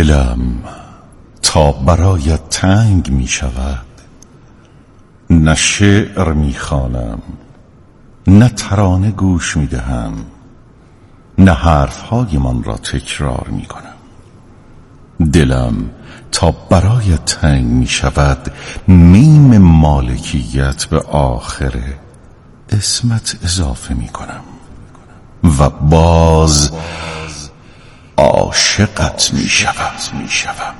دلم تا برایت تنگ می شود، نه شعر می خوانم، نه ترانه گوش می دهم، نه حرفهای من را تکرار می کنم. دلم تا برایت تنگ می شود، میم مالکیت به آخر اسمت اضافه می کنم و باز عاشقت می شوم.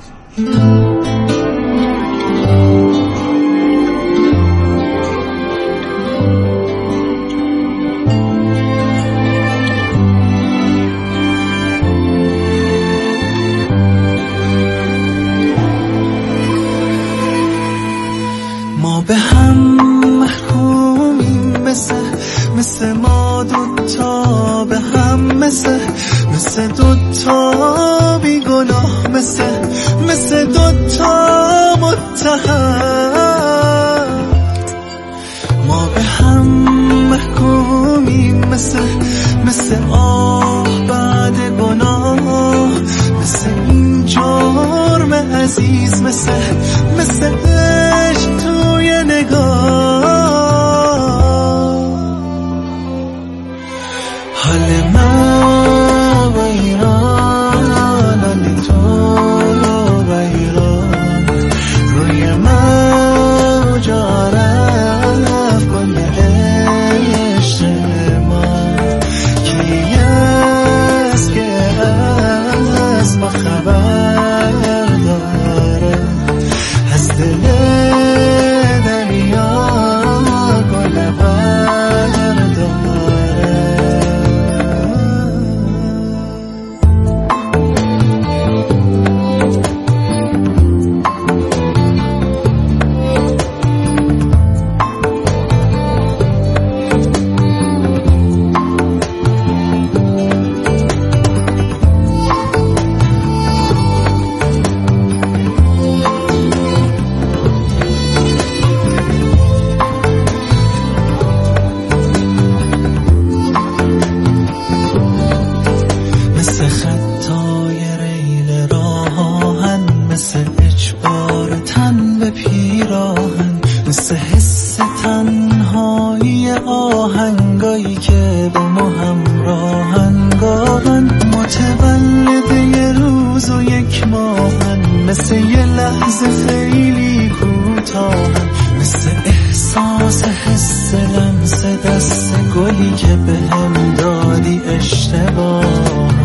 ما به هم محکومیم مثل ما دوتا به هم مثل دوتا بیگناه مثل دوتا متهم. ما به هم محکومیم مثل آه بعد گناه، مثل این جرم عزیز، مثل عشق توی نگاه. حال من ویران، حال تو ویران، روی من جا رفت کل عشق ما. کی است که از ما خبر داره، از دل دریا گل برداره. مثل خطای ریل راهن، مثل اجبار تن به پیراهن، مثل حس تنهایی آهنگایی که با ما همراهن. گاهن متولد یه روز و یک ماهن، مثل یه لحظه خیلی کوتاهن، مثل احساس حس لمس دست گلی که به هم دادی اشتباهن.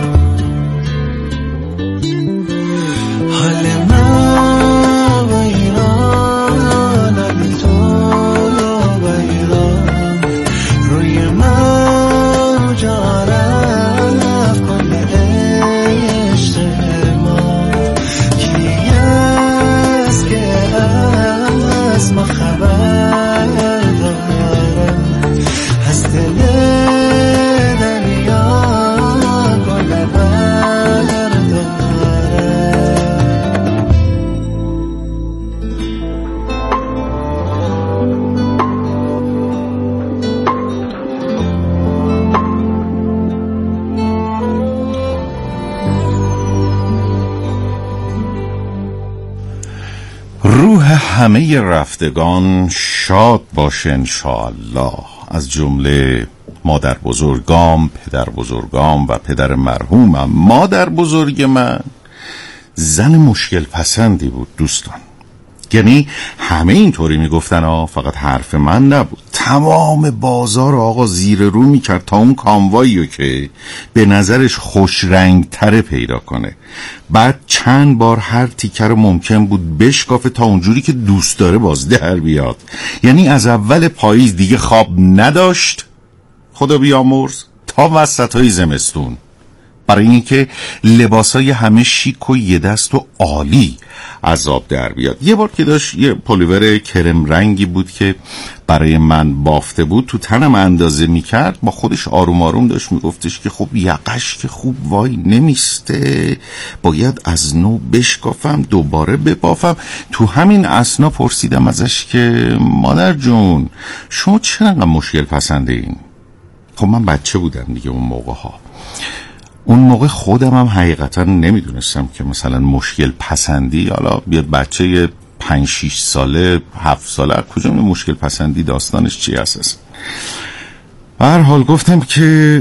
حال من ویران، حال تو ویران، روی من جا رفت کل عشق ما. کی است که از ما خبر داره، از دل دریا گل برداره. روح همه رفتگان شاد باشه انشاءالله، از جمله مادر بزرگام، پدر بزرگام و پدر مرحومم. مادر بزرگ من زن مشکل پسندی بود دوستان، یعنی همه اینطوری میگفتن فقط حرف من نبود. تمام بازار آقا زیر رو میکرد تا اون کامواییو که به نظرش خوش رنگ تره پیدا کنه. بعد چند بار هر تیکه رو ممکن بود بشکافه تا اونجوری که دوست داره باز در بیاد. یعنی از اول پاییز دیگه خواب نداشت خدا بیامرز تا وسطای زمستون، برای اینکه لباسای همه شیک و یه دست و عالی از آب در بیاد. یه بار که داشت یه پلیور کرم رنگی بود که برای من بافته بود، تو تنم اندازه میکرد، با خودش آروم آروم داشت میگفتش که خب یقش که خوب وای نمیسته، باید از نو بشکافم دوباره ببافم. تو همین اثنا پرسیدم ازش که مادر جون شما چرا انقدر مشکل پسنده این؟ خب من بچه بودم دیگه اون موقع ها. اون موقع خودم هم حقیقتا نمیدونستم که مثلا مشکل پسندی، حالا یه بچه 5-6 ساله 7 ساله کجا مشکل پسندی داستانش چی هست. به هر حال گفتم که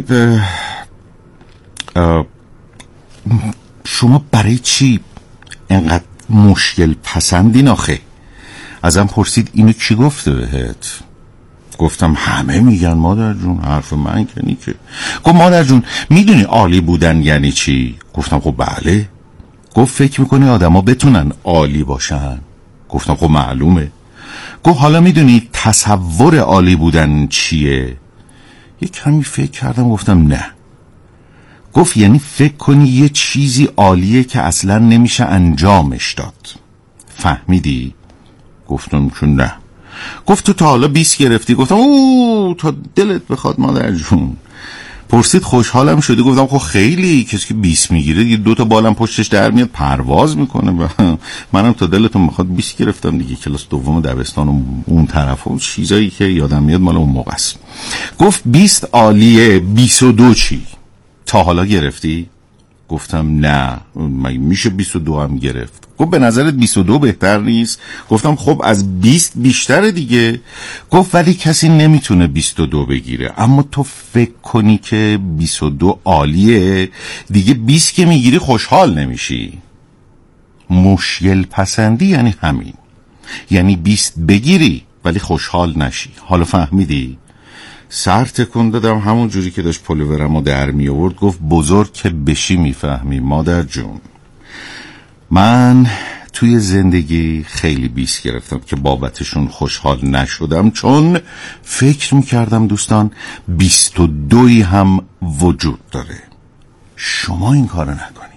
شما برای چی اینقدر مشکل پسندین آخه؟ ازم پرسید اینو کی گفته بهت؟ گفتم همه میگن مادر جون، حرف من کنی که. گفت مادر جون میدونی عالی بودن یعنی چی؟ گفتم خب بله. گفت فکر میکنی آدم ها بتونن عالی باشن؟ گفتم خب معلومه. گفت حالا میدونی تصور عالی بودن چیه؟ یه کمی فکر کردم گفتم نه. گفت یعنی فکر کنی یه چیزی عالیه که اصلا نمیشه انجامش داد. فهمیدی؟ گفتم که نه. گفت تو تا حالا 20 گرفتی؟ گفتم اوه تا دلت بخواد مادر جون. پرسید خوشحالم شدی؟ گفتم خب خیلی، کسی که 20 میگیره دیگه 2 تا بالم پشتش در میاد پرواز میکنه. منم تا دلتون بخواد 20 گرفتم دیگه، کلاس دوم دبستان و اون طرف و چیزایی که یادم میاد مال اون موقع است. گفت 20 عالیه، 22 چی؟ تا حالا گرفتی؟ گفتم نه. مگه میشه 22 هم گرفت؟ گفت به نظرت 22 بهتر نیست؟ گفتم خب از 20 بیشتره دیگه. گفت ولی کسی نمیتونه 22 بگیره، اما تو فکر کنی که 22 عالیه دیگه، 20 که میگیری خوشحال نمیشی. مشکل پسندی یعنی همین، یعنی 20 بگیری ولی خوشحال نشی. حالا فهمیدی؟ سر تکون دادم همون جوری که داشت پلوورمو در می آورد. گفت بزرگ که بشی میفهمی مادر جون. من توی زندگی خیلی 20 گرفتم که بابتشون خوشحال نشدم، چون فکر میکردم دوستان 22 هم وجود داره. شما این کارو نکنی.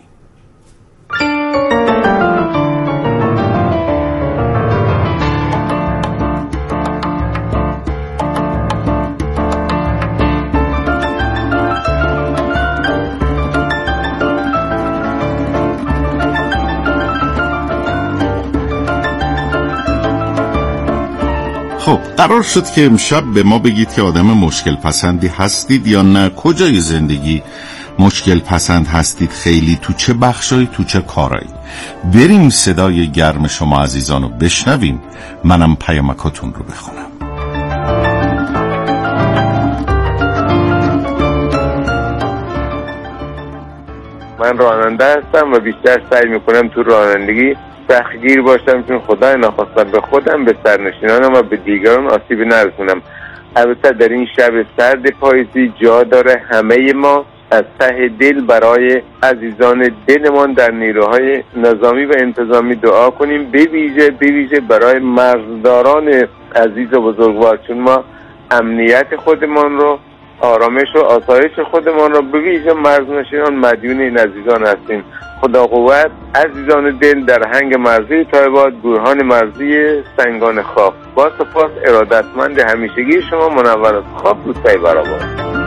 خب قرار شد که امشب به ما بگید که آدم مشکل پسندی هستید یا نه، کجای زندگی مشکل پسند هستید، خیلی تو چه بخشایی، تو چه کارایی. بریم صدای گرم شما عزیزانو بشنویم، منم پیامکاتون رو بخونم. من راننده هستم و بیشتر سعی میکنم تو رانندگی سختگیر باشم، چون خدای نخواستم به خودم، به سرنشینانم و به دیگران آسیبی نرسونم. البته در این شب سرد پاییزی جا داره همه ما از ته دل برای عزیزان دلمان در نیروهای نظامی و انتظامی دعا کنیم، به ویژه برای مرزداران عزیز و بزرگوار، چون ما امنیت خودمان رو، آرامش و آسایش خودمان رو به ویژه مرزنشینان مدیون این عزیزان هستیم. خدا قوت. عزیزان دل در هنگ مرزی تایباد، گورهان مرزی سنگان خواب. با سپاس ارادتمند همیشگی شما، منور از خواب، دوستای برابر.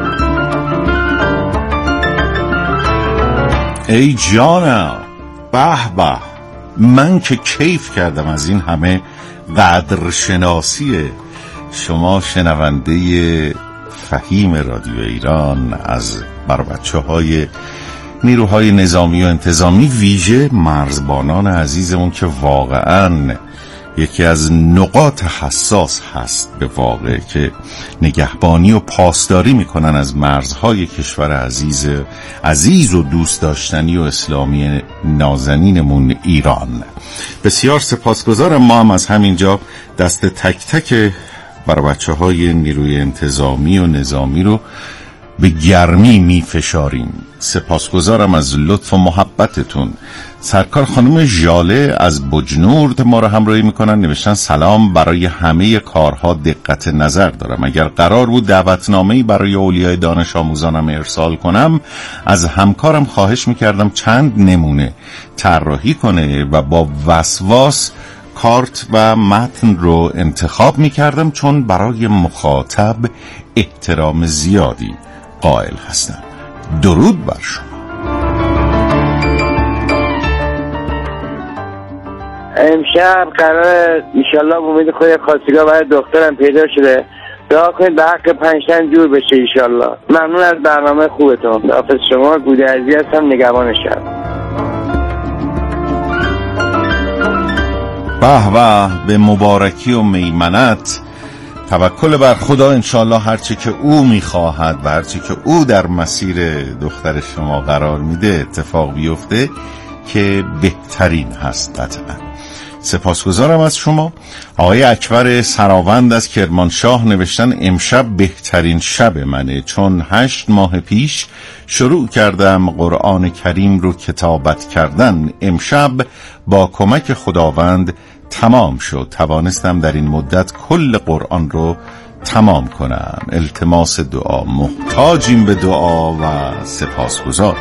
ای جانم، به به، من که کیف کردم از این همه قدرشناسی شما شنونده فهیم رادیو ایران از بچه‌های نیروهای نظامی و انتظامی، ویژه مرزبانان عزیزمون که واقعاً یکی از نقاط حساس هست به واقع، که نگهبانی و پاسداری میکنن از مرزهای کشور عزیز و دوست داشتنی و اسلامی نازنینمون ایران. بسیار سپاسگزارم. ما هم از همینجا دست تک تک برای بچه‌های نیروی انتظامی و نظامی رو به گرمی میفشاریم. سپاسگزارم از لطف و محبتتون. سرکار خانم ژاله از بجنورد ما رو همراهی میکنن، نوشتن سلام، برای همه کارها دقت نظر دارم. اگر قرار بود دعوتنامه‌ای برای اولیای دانش آموزانم ارسال کنم، از همکارم خواهش میکردم چند نمونه طراحی کنه و با وسواس کارت و متن رو انتخاب میکردم، چون برای مخاطب احترام زیادی قائل هستم. درود بر شما. امشب قرار انشالله با امید خود خواستگار برای دخترم پیدا شده دعا کنید به حق پنجشنبه جور بشه ایشالله. ممنون از برنامه خوبتون. حافظ شما. گودرزی هستم، نگهبان شهر. به به مبارکی و میمنت. توکل بر خدا، انشالله هرچی که او میخواهد و هرچی که او در مسیر دختر شما قرار میده اتفاق بیفته که بهترین هست قطعا. سپاسگزارم از شما. آقای اکبر سراوند از کرمانشاه نوشتن امشب بهترین شب منه، چون 8 ماه پیش شروع کردم قرآن کریم رو کتابت کردن. امشب با کمک خداوند تمام شد، توانستم در این مدت کل قرآن رو تمام کنم. التماس دعا. محتاجیم به دعا و سپاسگزار.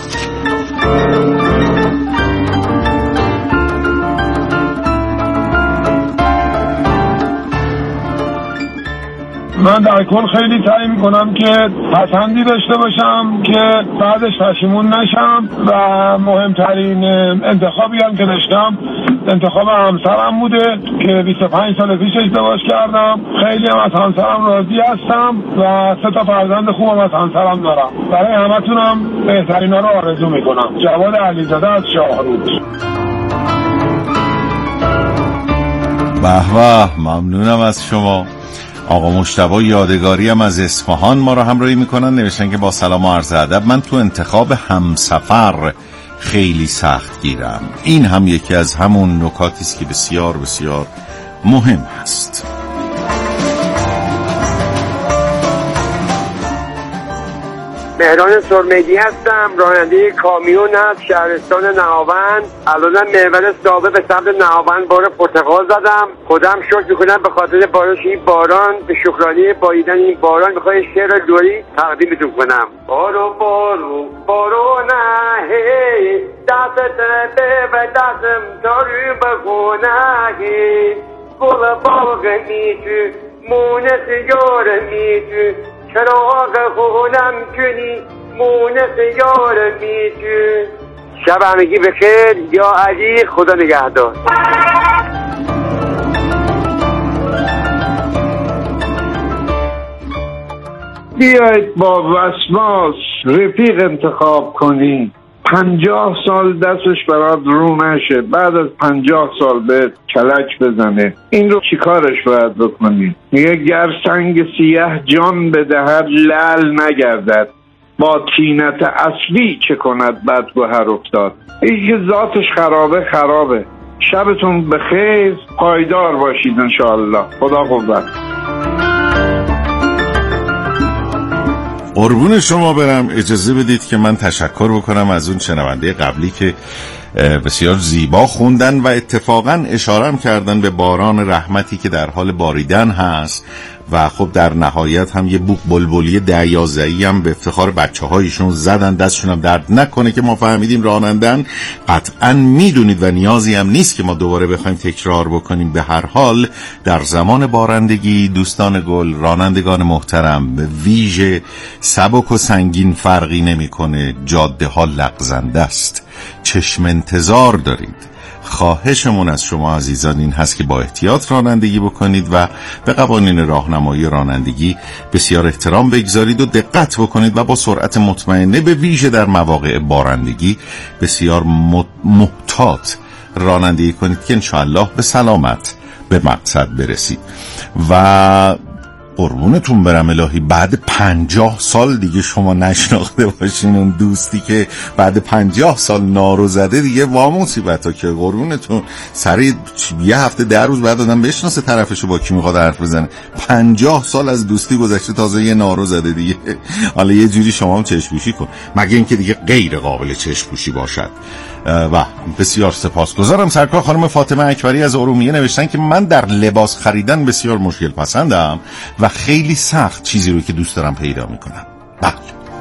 من در کل خیلی سعی میکنم که پسندی داشته باشم که بعدش پشیمون نشم و مهمترین انتخابی هم که داشتم انتخاب همسرم بوده که 25 سال پیش ازدواج کردم. خیلی هم از همسرم راضی هستم و 3 فرزند خوبم از همسرم دارم. برای همتونم بهترینا رو آرزو میکنم. جواد علیزاده از شاهرود. به ممنونم از شما. آقا مجتبی یادگاری هم از اصفهان ما رو همراهی میکنن، نوشتن که با سلام و عرض ادب من تو انتخاب همسفر خیلی سخت گیرم. این هم یکی از همون نکاتی است که بسیار بسیار مهم هست. مهران سرمدی هستم، راننده کامیون از شهرستان نهاوند. الان محور صاحبه به سمت نهاوند بار پرتقال زدم. خودم شکر میکنم به خاطر بارش این باران، به شکرانه باییدن این باران میخوای شعر لوری تقدیمتون کنم. بارو بارو بارو نه هی دست به و دستم دارو بگونه هی گل باغ میتو مونس یار میتو چراغ خونم کنی مونس یار میتو. شب همگی بخیر. یا علی، خدا نگهدار. بیایید با وسواس رفیق انتخاب کنی. 50 سال دستش برات رو نشه، بعد از 50 سال به کلک بزنه. این رو چیکارش باید بکنی؟ میگه گر سنگ سیاه جان بدهد لعل نگردد، با طینت اصلی چه کند بد گوهر افتاد. این که ذاتش خرابه. شبتون بخیر، پایدار باشید انشاءالله. خدا قوت. قربون شما برم. اجازه بدید که من تشکر بکنم از اون شنونده قبلی که بسیار زیبا خوندن و اتفاقا اشارم کردن به باران رحمتی که در حال باریدن هست و خب در نهایت هم یه بوق بلبلی 10-11 هم به افتخار بچه‌هایشون زدن. دستشون هم درد نکنه که ما فهمیدیم رانندن. قطعا میدونید و نیازی هم نیست که ما دوباره بخوایم تکرار بکنیم. به هر حال در زمان بارندگی دوستان گل، رانندگان محترم، به ویژه سبک و سنگین فرقی نمیکنه. جاده ها لغزنده است. چشم انتظار دارید. خواهشمون از شما عزیزان این هست که با احتیاط رانندگی بکنید و به قوانین راهنمایی رانندگی بسیار احترام بگذارید و دقت بکنید و با سرعت مطمئنه به ویژه در مواقع بارندگی بسیار محتاط رانندگی کنید که انشاءالله به سلامت به مقصد برسید. و قربونتون برم الهی بعد 50 سال دیگه شما نشناخته باشین اون دوستی که بعد 50 سال نارو زده دیگه وا مصیبتا که قربونتون سری یه هفته 10 روز بعد آدم بشناسه طرفشو با کی میخواد حرف بزنه. 50 سال از دوستی گذشته تازه یه نارو زده دیگه. حالا یه جوری شما هم چشم‌پوشی کن، مگه اینکه دیگه غیر قابل چشم‌پوشی باشد. و بسیار سپاسگزارم. سرکار خانم فاطمه اکبری از ارومیه نوشتن که من در لباس خریدن بسیار مشکل پسندم و خیلی سخت چیزی رو که دوست دارم پیدا میکنم. بله.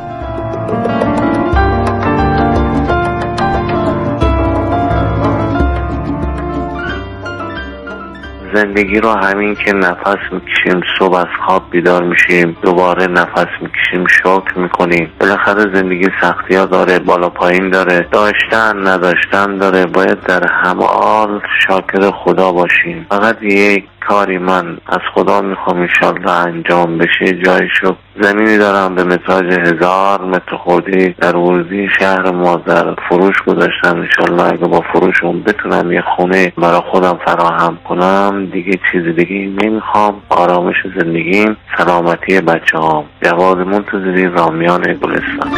زندگی رو همین که نفس میکشیم، صبح از خواب بیدار میشیم، دوباره نفس میکشیم، شکر میکنیم. بالاخره زندگی سختی ها داره، بالا پایین داره، داشتن نداشتن داره. باید در همه حال شاکر خدا باشیم. فقط یک کاری من از خدا میخوام انشالله انجام بشه، جایشو زمینی دارم به مزاج 1000 متر خردی در ورودی شهر ما در فروش گذاشتم. انشالله اگه با فروشون بتونم یه خونه برای خودم فراهم کنم دیگه چیز دیگه نمیخوام. آرامش زندگیم، سلامتی بچه هام. جواد منتظری، رامیان گلستان.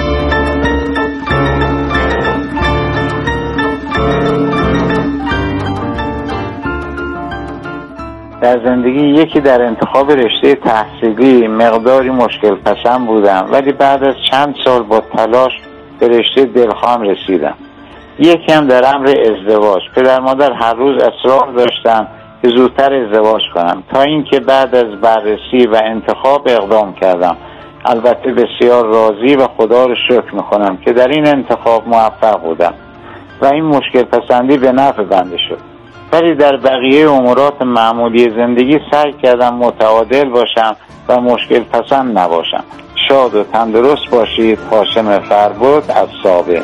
در زندگی یکی در انتخاب رشته تحصیلی مقداری مشکل پسند بودم، ولی بعد از چند سال با تلاش به رشته دلخواهم رسیدم. یکی هم در امر ازدواج. پدر مادر هر روز اصرار داشتن که زودتر ازدواج کنم، تا اینکه بعد از بررسی و انتخاب اقدام کردم. البته بسیار راضی و خدا رو شکر میکنم که در این انتخاب موفق بودم و این مشکل پسندی به نفع بنده شد. ولی در بقیه امورات معمولی زندگی سعی کردم متعادل باشم و مشکل پسند نباشم. شاد و تندرست باشید. هاشم فربود از سابه.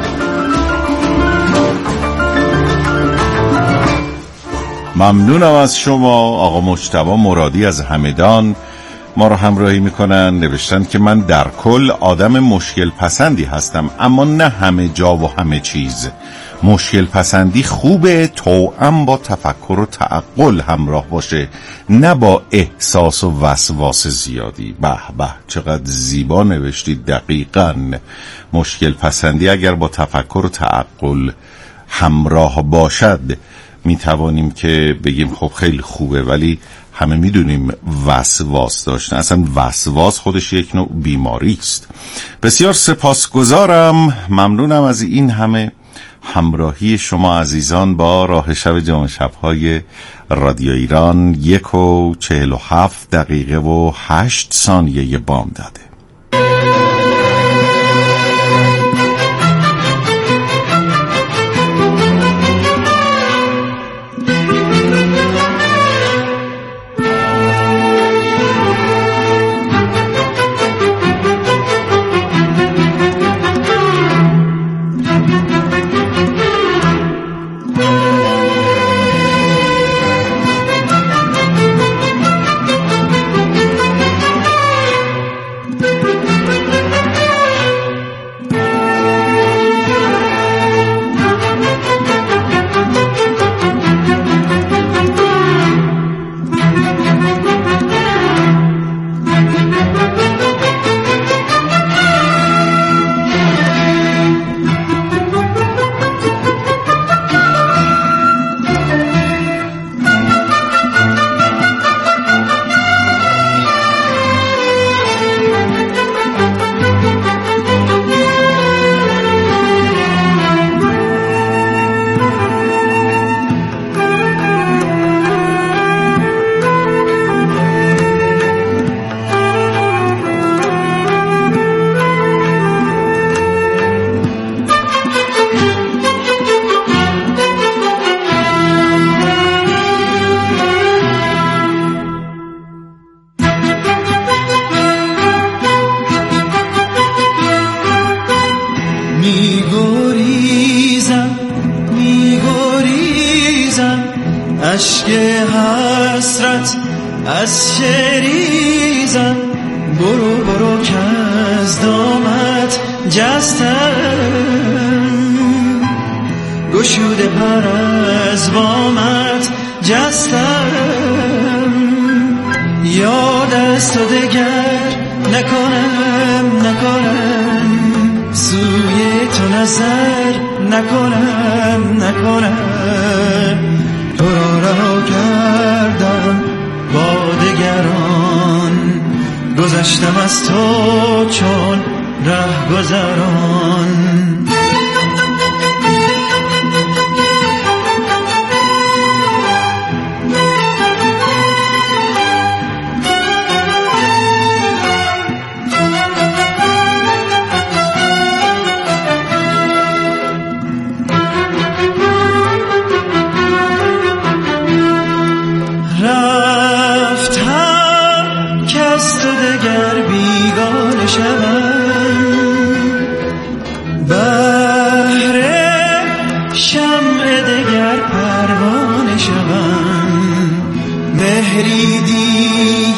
ممنونم از شما. آقا مجتبی مرادی از همدان ما رو همراهی میکنن. نوشتن که من در کل آدم مشکل پسندی هستم، اما نه همه جا و همه چیز. مشکل پسندی خوبه، توأم با تفکر و تعقل همراه باشه، نه با احساس و وسواس زیادی. به به، چقدر زیبا نوشتید. دقیقاً مشکل پسندی اگر با تفکر و تعقل همراه باشد می توانیم که بگیم خب خیلی خوبه، ولی همه می دونیم وسواس داشتن، اصلا وسواس خودش یک نوع بیماری است. بسیار سپاسگزارم، ممنونم از این همه همراهی شما عزیزان با راه شب جام شب‌های رادیو ایران. 1:47:08 بامداده. اشک حسرت از شریزم، برو برو که از دامت جستم، گشوده پر از بامت جستم، یاد از تو دگر نکنم سوی تو نظر نکنم تو را رها کردم با دگران، گذشتم از تو چون رهگذران.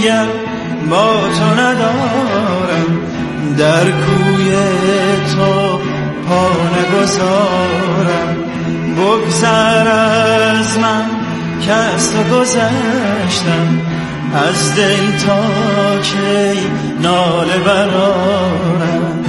دیگر با تو ندارم، در کوی تو پا نگذارم. بگذر از من که از تو گذشتم، از دل تا کی ناله برارم.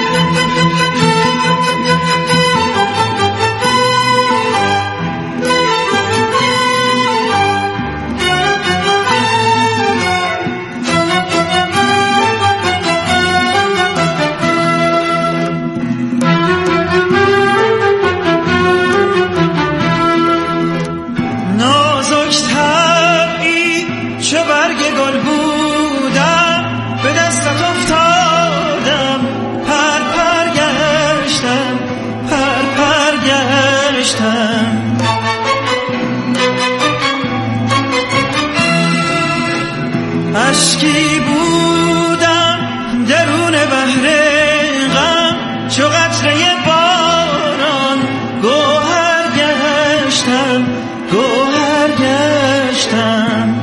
اشکی بودم درون بحر غم، چو قطره باران گوهر گشتم، گوهر گشتم.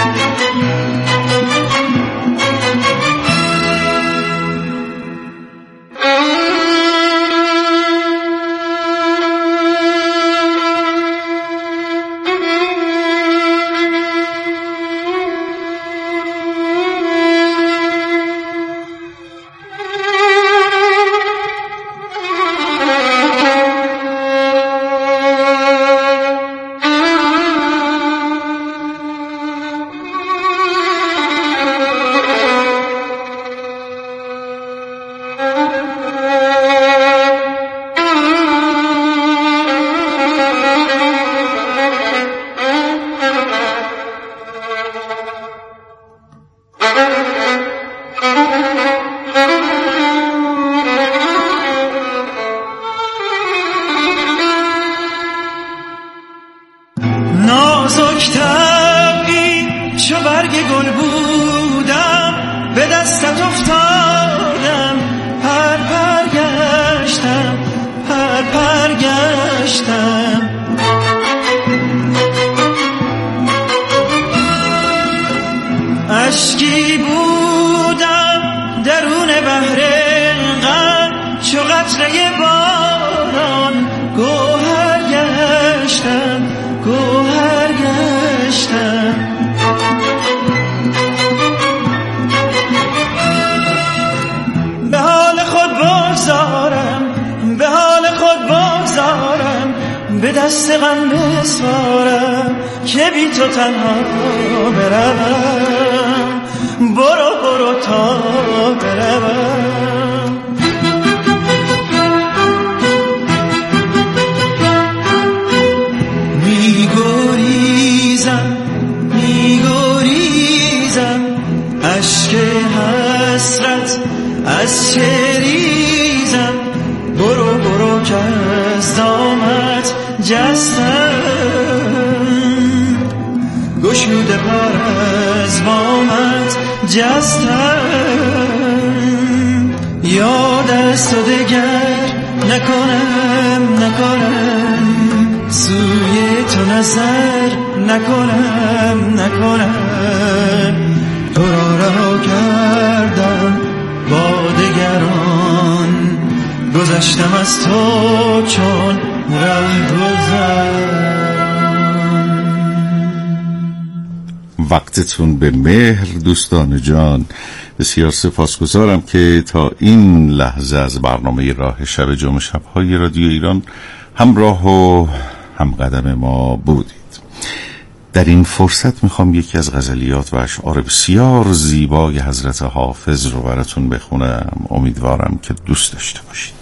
نازک طبعی چو برگ گل بودم، به دستت افتادم، پر پر گشتم، پر پر گشتم. اشکی بودم درون بحر غم، چو قطره باران گوهر گشتم، گوهر گشتم. به حال خود بگذارم، به حال خود بگذارم، به دست غم بسپارم که بی تو تنها بروم. برو برو تا بروم. اشک حسرت از چه ریزم، برو برو که از دامت جستم. گشوده پر از بامت جستم. یاد از تو دگر نکنم، سوی تو نظر نکنم. تو را رها کردم با دگران، گذشتم از تو چون رهگذر. وقتتون به مهر دوستان جان. بسیار سپاسگزارم که تا این لحظه از برنامه راه شب جمعه شب‌های رادیو ایران همراه و همقدم ما بودید. در این فرصت میخوام یکی از غزلیات و اشعار بسیار زیبای حضرت حافظ رو براتون بخونم. امیدوارم که دوست داشته باشید.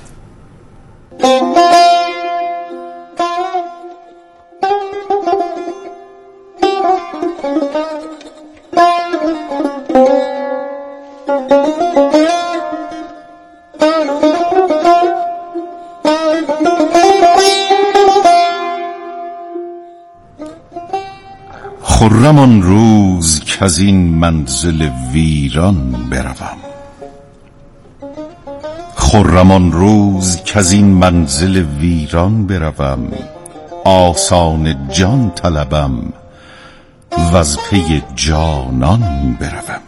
خرم آن روز کز این منزل ویران بروم، خرم آن روز کز این منزل ویران بروم. آسان جان طلبم وز پی جانان بروم.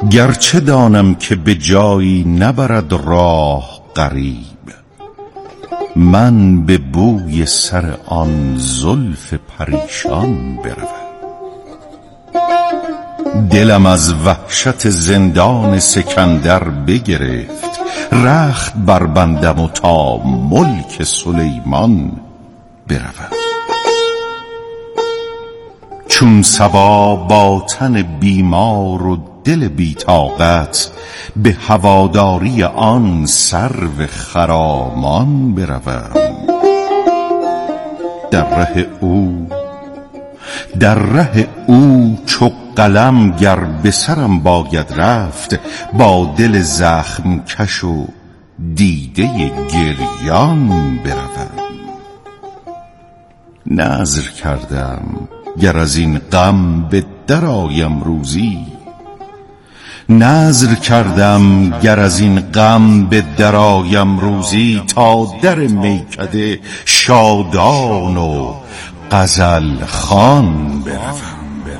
گرچه دانم که به جایی نبرد راه غریب، من به بوی سر آن زلف پریشان بروم. دلم از وحشت زندان سکندر بگرفت، رخت بربندم و تا ملک سلیمان بروم. چون صبا با تن بیمار و دل بی‌طاقت، به هواداری آن سرو خرامان بروم. در ره او چو قلم گر به سرم باید رفت، با دل زخم کش و دیده گریان بروم. نذر کردم گر از این غم به درآیم روزی، نذر کردم گر از این غم به درآیم روزی، تا در میکده شادان و غزل خوان بروم.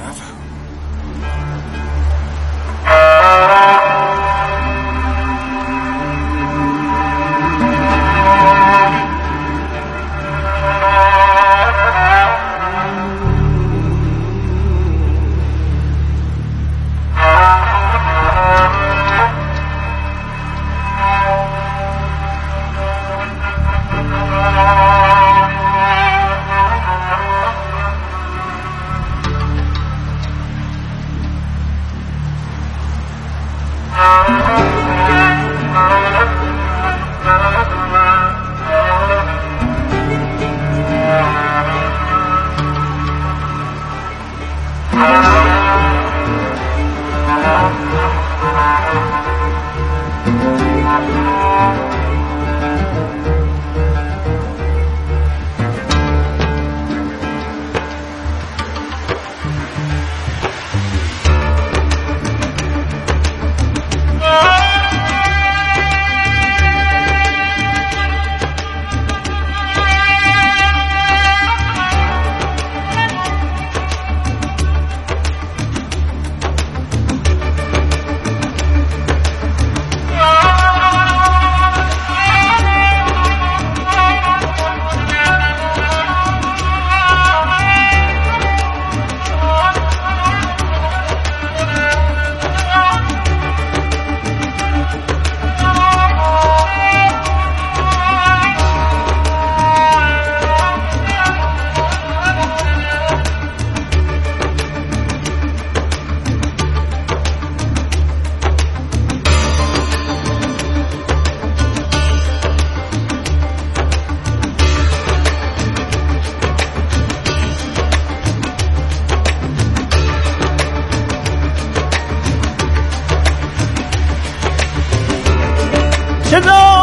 چه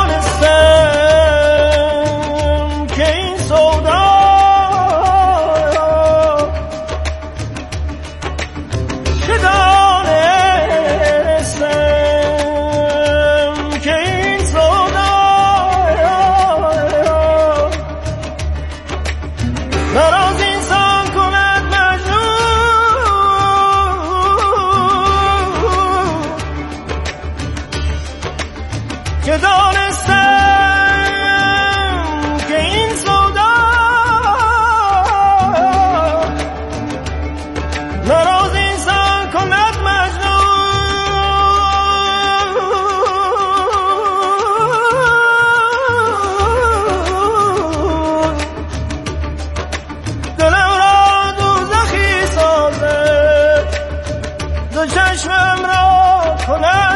دانستم که این سودا چه دانستم که این سودا نراز انسان کند مجنون که دانستم که این سودا نراز انسان کند مجنون دلم را دوزخی سازد دو چشمم را کند